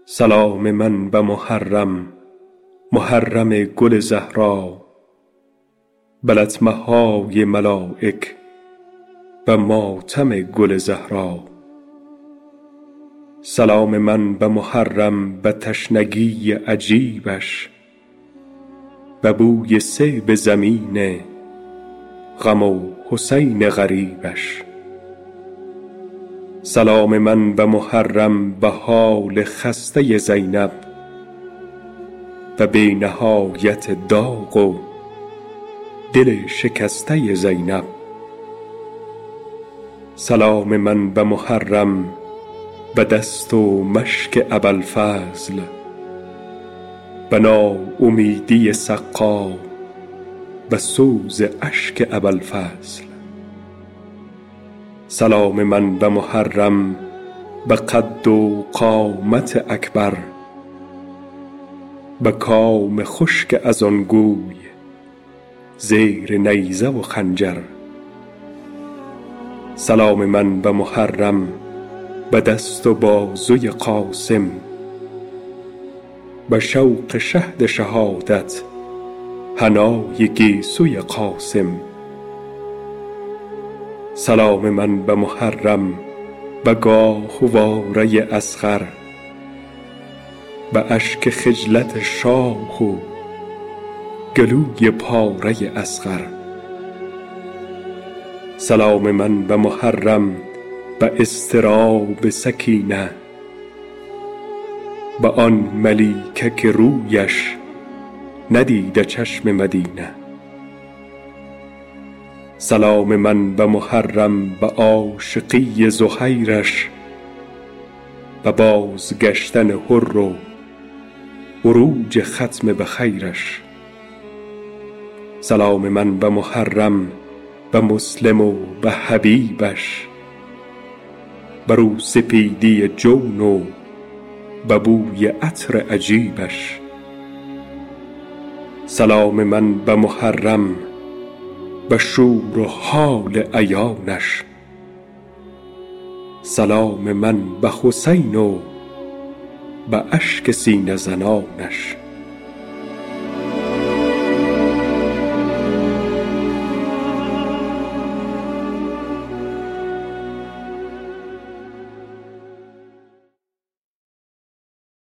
سلام من به محرم، محرم گل زهرا، به لطمه های ملائک به ماتم گل زهرا. سلام من به محرم به تشنگی عجیبش، به بوی صیب زمین غم و حسین غریبش. سلام من به محرم به حال خسته زینب، و بی نهایت داغ و دل شکسته زینب. سلام من به محرم به دست و مشک ابوالفضل، به ناامیدی سقا به سوز اشک ابوالفضل. سلام من به محرم به قد و قامت اکبر، به کام خشک از آن گوی زیر نیزه و خنجر. سلام من به محرم به دست و بازوی قاسم، به شوق شهد شهادت حنای گیسوی قاسم. سلام من به محرم به گاهواره اصغر، به اشک خجلت شاه و گلوی پاره اصغر. سلام من به محرم به اضطراب سکینه، به آن ملیکه که رویش ندیده چشم مدینه. سلام من به محرم به عاشقی زهیرش، به بازگشتن حر و عروج ختم بخیرش. سلام من به محرم به مسلم و به حبیبش، به روسپیدی جون و به بوی عطر عجیبش. سلام من به محرم به شور و حال عیانش، سلام من به حسین و به اشک سینه زنانش.